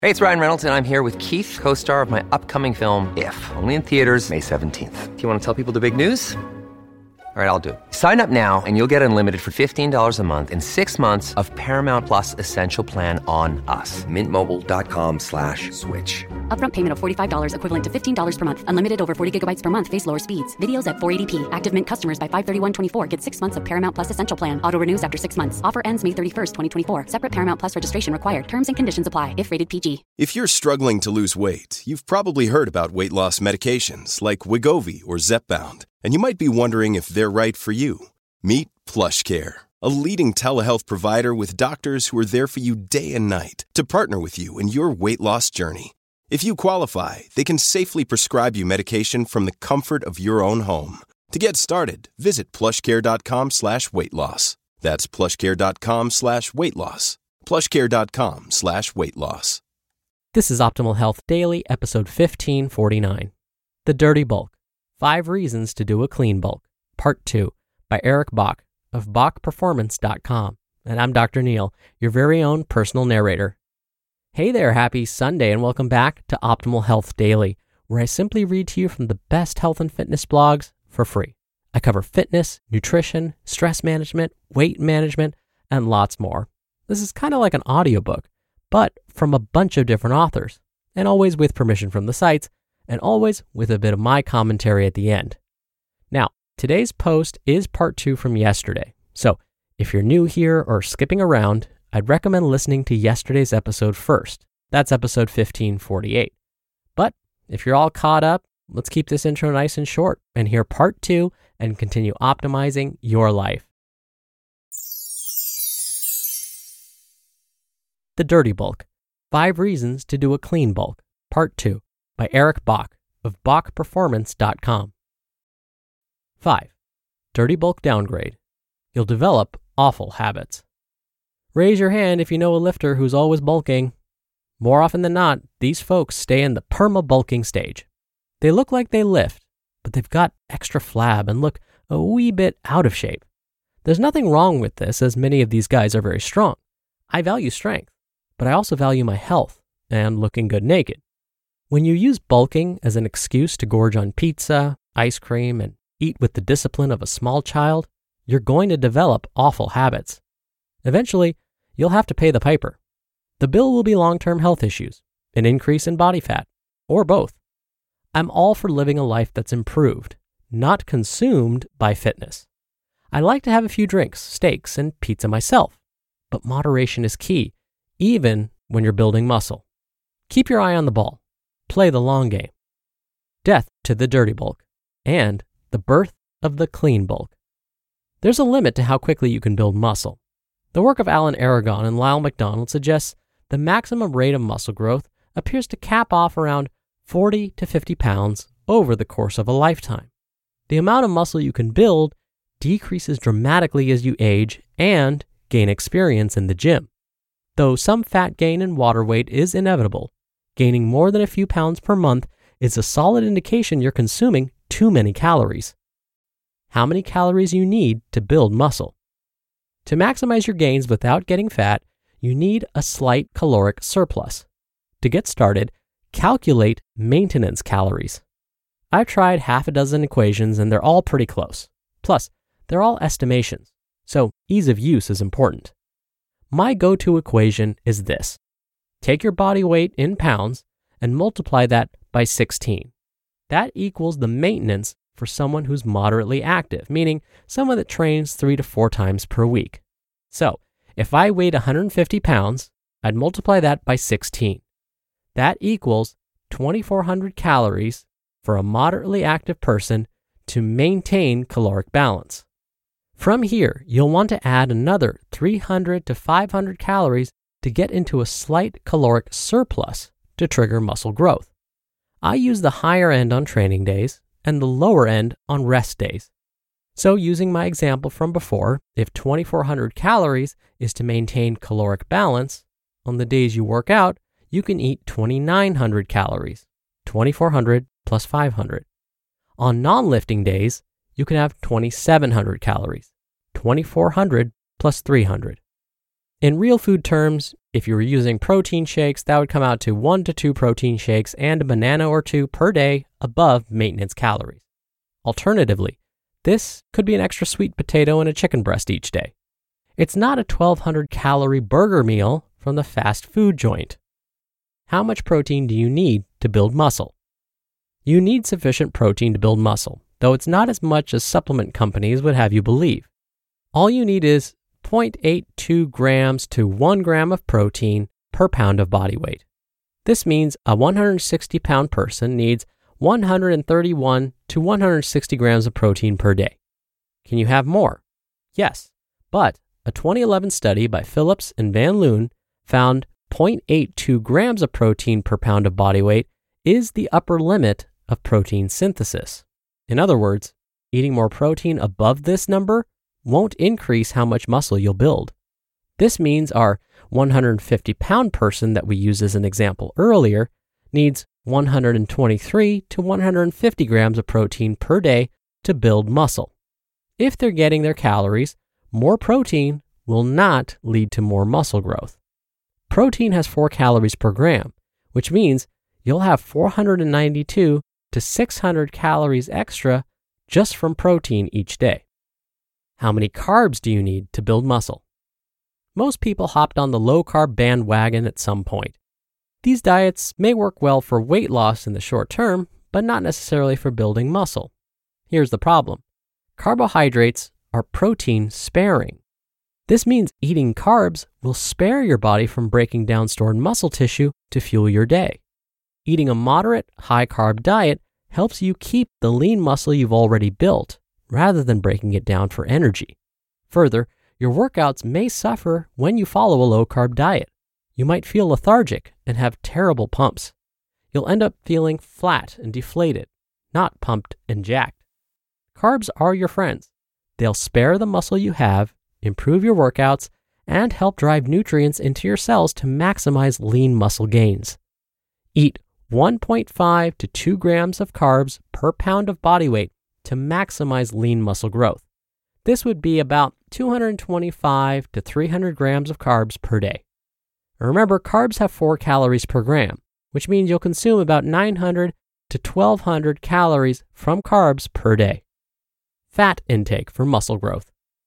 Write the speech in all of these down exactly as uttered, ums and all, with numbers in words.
Hey, it's Ryan Reynolds, and I'm here with Keith, co-star of my upcoming film, If, only in theaters May seventeenth. Do you want to tell people the big news? All right, I'll do it. Sign up now and you'll get unlimited for fifteen dollars a month and six months of Paramount Plus Essential Plan on us. Mint Mobile dot com slash switch. Upfront payment of forty-five dollars equivalent to fifteen dollars per month. Unlimited over forty gigabytes per month. Face lower speeds. Videos at four eighty p. Active Mint customers by five thirty-one twenty-four get six months of Paramount Plus Essential Plan. Auto renews after six months. Offer ends May thirty-first, twenty twenty-four. Separate Paramount Plus registration required. Terms and conditions apply if rated P G. If you're struggling to lose weight, you've probably heard about weight loss medications like Wegovy or Zepbound, and you might be wondering if they're right for you. Meet PlushCare, a leading telehealth provider with doctors who are there for you day and night to partner with you in your weight loss journey. If you qualify, they can safely prescribe you medication from the comfort of your own home. To get started, visit plushcare.com slash weight loss. That's plushcare.com slash weight loss. plushcare.com slash weight loss. This is Optimal Health Daily, episode fifteen forty-nine. The Dirty Bulk. Five Reasons to Do a Clean Bulk, Part two, by Eric Bach of Bach Performance dot com. And I'm Doctor Neil, your very own personal narrator. Hey there, happy Sunday, and welcome back to Optimal Health Daily, where I simply read to you from the best health and fitness blogs for free. I cover fitness, nutrition, stress management, weight management, and lots more. This is kind of like an audiobook, but from a bunch of different authors, and always with permission from the sites, and always with a bit of my commentary at the end. Now, today's post is part two from yesterday, so if you're new here or skipping around, I'd recommend listening to yesterday's episode first. That's episode fifteen forty-eight. But if you're all caught up, let's keep this intro nice and short and hear part two and continue optimizing your life. The Dirty Bulk. Five Reasons to Do a Clean Bulk, Part two, by Eric Bach of Bach Performance dot com. five. Dirty Bulk Downgrade. You'll develop awful habits. Raise your hand if you know a lifter who's always bulking. More often than not, these folks stay in the perma-bulking stage. They look like they lift, but they've got extra flab and look a wee bit out of shape. There's nothing wrong with this, as many of these guys are very strong. I value strength, but I also value my health and looking good naked. When you use bulking as an excuse to gorge on pizza, ice cream, and eat with the discipline of a small child, you're going to develop awful habits. Eventually, you'll have to pay the piper. The bill will be long-term health issues, an increase in body fat, or both. I'm all for living a life that's improved, not consumed by fitness. I like to have a few drinks, steaks, and pizza myself, but moderation is key, even when you're building muscle. Keep your eye on the ball. Play the long game. Death to the dirty bulk, and the birth of the clean bulk. There's a limit to how quickly you can build muscle. The work of Alan Aragon and Lyle McDonald suggests the maximum rate of muscle growth appears to cap off around forty to fifty pounds over the course of a lifetime. The amount of muscle you can build decreases dramatically as you age and gain experience in the gym. Though some fat gain and water weight is inevitable, gaining more than a few pounds per month is a solid indication you're consuming too many calories. How many calories you need to build muscle? To maximize your gains without getting fat, you need a slight caloric surplus. To get started, calculate maintenance calories. I've tried half a dozen equations and they're all pretty close. Plus, they're all estimations, so ease of use is important. My go-to equation is this. Take your body weight in pounds and multiply that by sixteen. That equals the maintenance for someone who's moderately active, meaning someone that trains three to four times per week. So, if I weighed one hundred fifty pounds, I'd multiply that by sixteen. That equals twenty-four hundred calories for a moderately active person to maintain caloric balance. From here, you'll want to add another three hundred to five hundred calories to get into a slight caloric surplus to trigger muscle growth. I use the higher end on training days and the lower end on rest days. So using my example from before, if twenty-four hundred calories is to maintain caloric balance, on the days you work out, you can eat twenty-nine hundred calories, twenty-four hundred plus five hundred. On non-lifting days, you can have twenty-seven hundred calories, twenty-four hundred plus three hundred. In real food terms, if you were using protein shakes, that would come out to one to two protein shakes and a banana or two per day above maintenance calories. Alternatively, this could be an extra sweet potato and a chicken breast each day. It's not a twelve hundred calorie burger meal from the fast food joint. How much protein do you need to build muscle? You need sufficient protein to build muscle, though it's not as much as supplement companies would have you believe. All you need is zero point eight two grams to one gram of protein per pound of body weight. This means a one hundred sixty pound person needs one hundred thirty-one to one hundred sixty grams of protein per day. Can you have more? Yes, but a twenty eleven study by Phillips and Van Loon found zero point eight two grams of protein per pound of body weight is the upper limit of protein synthesis. In other words, eating more protein above this number won't increase how much muscle you'll build. This means our one hundred fifty pound person that we used as an example earlier needs one hundred twenty-three to one hundred fifty grams of protein per day to build muscle. If they're getting their calories, more protein will not lead to more muscle growth. Protein has four calories per gram, which means you'll have four hundred ninety-two to six hundred calories extra just from protein each day. How many carbs do you need to build muscle? Most people hopped on the low-carb bandwagon at some point. These diets may work well for weight loss in the short term, but not necessarily for building muscle. Here's the problem. Carbohydrates are protein sparing. This means eating carbs will spare your body from breaking down stored muscle tissue to fuel your day. Eating a moderate, high-carb diet helps you keep the lean muscle you've already built, rather than breaking it down for energy. Further, your workouts may suffer when you follow a low-carb diet. You might feel lethargic and have terrible pumps. You'll end up feeling flat and deflated, not pumped and jacked. Carbs are your friends. They'll spare the muscle you have, improve your workouts, and help drive nutrients into your cells to maximize lean muscle gains. Eat one point five to two grams of carbs per pound of body weight to maximize lean muscle growth. This would be about two hundred twenty-five to three hundred grams of carbs per day. Remember, carbs have four calories per gram, which means you'll consume about nine hundred to twelve hundred calories from carbs per day. Fat intake for muscle growth.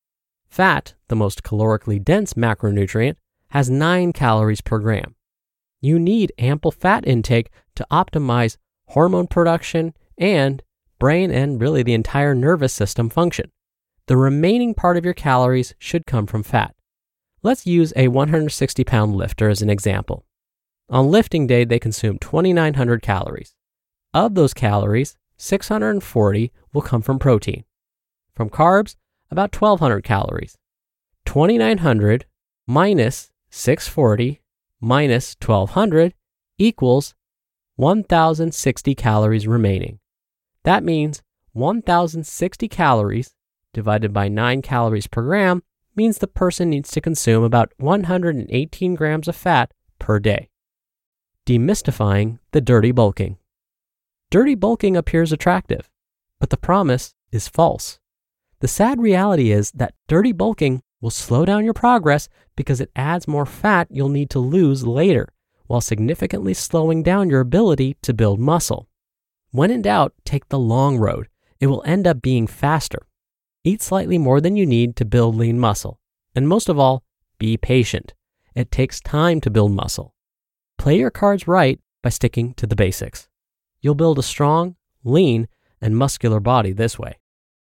Fat, the most calorically dense macronutrient, has nine calories per gram. You need ample fat intake to optimize hormone production and brain and really the entire nervous system function. The remaining part of your calories should come from fat. Let's use a one hundred sixty pound lifter as an example. On lifting day, they consume twenty-nine hundred calories. Of those calories, six hundred forty will come from protein. From carbs, about twelve hundred calories. twenty-nine hundred minus six hundred forty minus twelve hundred equals one thousand sixty calories remaining. That means one thousand sixty calories divided by nine calories per gram means the person needs to consume about one hundred eighteen grams of fat per day. Demystifying the dirty bulking. Dirty bulking appears attractive, but the promise is false. The sad reality is that dirty bulking will slow down your progress because it adds more fat you'll need to lose later, while significantly slowing down your ability to build muscle. When in doubt, take the long road. It will end up being faster. Eat slightly more than you need to build lean muscle. And most of all, be patient. It takes time to build muscle. Play your cards right by sticking to the basics. You'll build a strong, lean, and muscular body this way.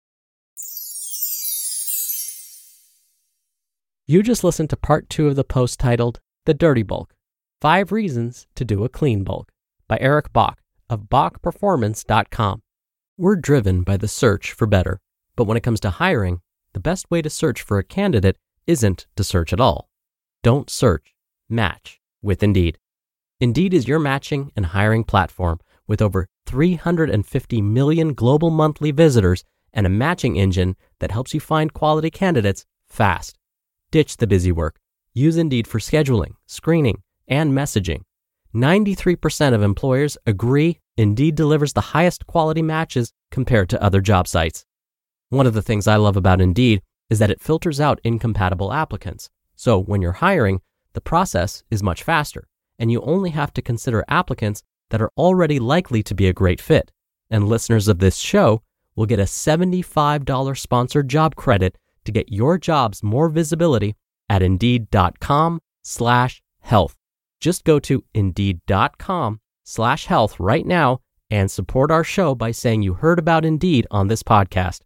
You just listened to part two of the post titled The Dirty Bulk, Five Reasons to Do a Clean Bulk by Eric Bach of Bach Performance dot com. We're driven by the search for better, but when it comes to hiring, the best way to search for a candidate isn't to search at all. Don't search, match with Indeed. Indeed is your matching and hiring platform with over three hundred fifty million global monthly visitors and a matching engine that helps you find quality candidates fast. Ditch the busy work. Use Indeed for scheduling, screening, and messaging. ninety-three percent of employers agree Indeed delivers the highest quality matches compared to other job sites. One of the things I love about Indeed is that it filters out incompatible applicants, So when you're hiring, the process is much faster, and you only have to consider applicants that are already likely to be a great fit. And listeners of this show will get a seventy-five dollars sponsored job credit to get your jobs more visibility at Indeed.com slash health. Just go to Indeed.com slash health right now and support our show by saying you heard about Indeed on this podcast.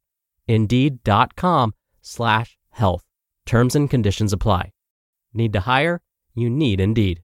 Indeed.com slash health. Terms and conditions apply. Need to hire? You need Indeed.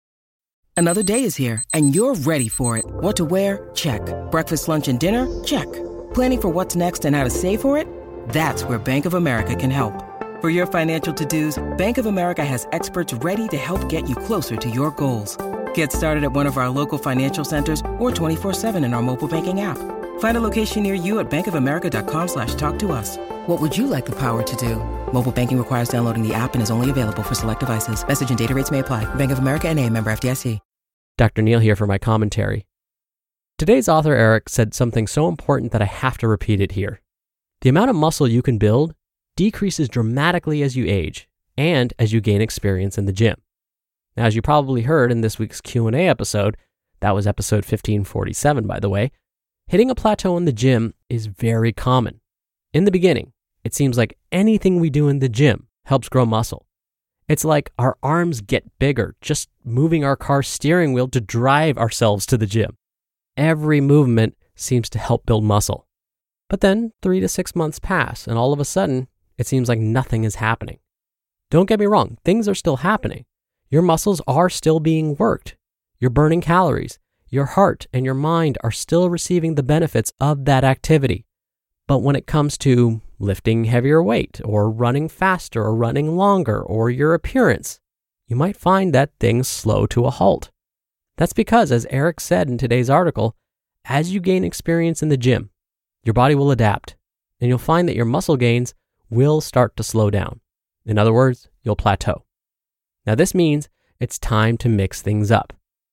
Another day is here, and you're ready for it. What to wear? Check. Breakfast, lunch, and dinner? Check. Planning for what's next and how to save for it? That's where Bank of America can help. For your financial to-dos, Bank of America has experts ready to help get you closer to your goals. Get started at one of our local financial centers or twenty-four seven in our mobile banking app. Find a location near you at bankofamerica.com slash talk to us. What would you like the power to do? Mobile banking requires downloading the app and is only available for select devices. Message and data rates may apply. Bank of America N A, member F D I C. Doctor Neal here for my commentary. Today's author, Eric, said something so important that I have to repeat it here. The amount of muscle you can build decreases dramatically as you age and as you gain experience in the gym. Now, as you probably heard in this week's Q and A episode, that was episode fifteen forty-seven, by the way, hitting a plateau in the gym is very common. In the beginning, it seems like anything we do in the gym helps grow muscle. It's like our arms get bigger, just moving our car steering wheel to drive ourselves to the gym. Every movement seems to help build muscle. But then three to six months pass, and all of a sudden, it seems like nothing is happening. Don't get me wrong, things are still happening. Your muscles are still being worked. You're burning calories. Your heart and your mind are still receiving the benefits of that activity. But when it comes to lifting heavier weight, or running faster, or running longer, or your appearance, you might find that things slow to a halt. That's because, as Eric said in today's article, as you gain experience in the gym, your body will adapt, and you'll find that your muscle gains will start to slow down. In other words, you'll plateau. Now, this means it's time to mix things up.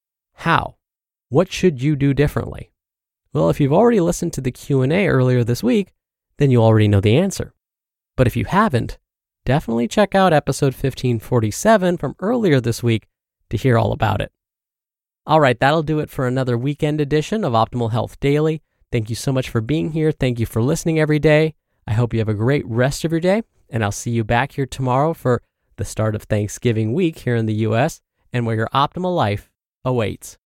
How? What should you do differently? Well, if you've already listened to the Q and A earlier this week, then you already know the answer. But if you haven't, definitely check out episode fifteen forty-seven from earlier this week to hear all about it. All right, that'll do it for another weekend edition of Optimal Health Daily. Thank you so much for being here. Thank you for listening every day. I hope you have a great rest of your day, and I'll see you back here tomorrow for the start of Thanksgiving week here in the U S and where your optimal life awaits.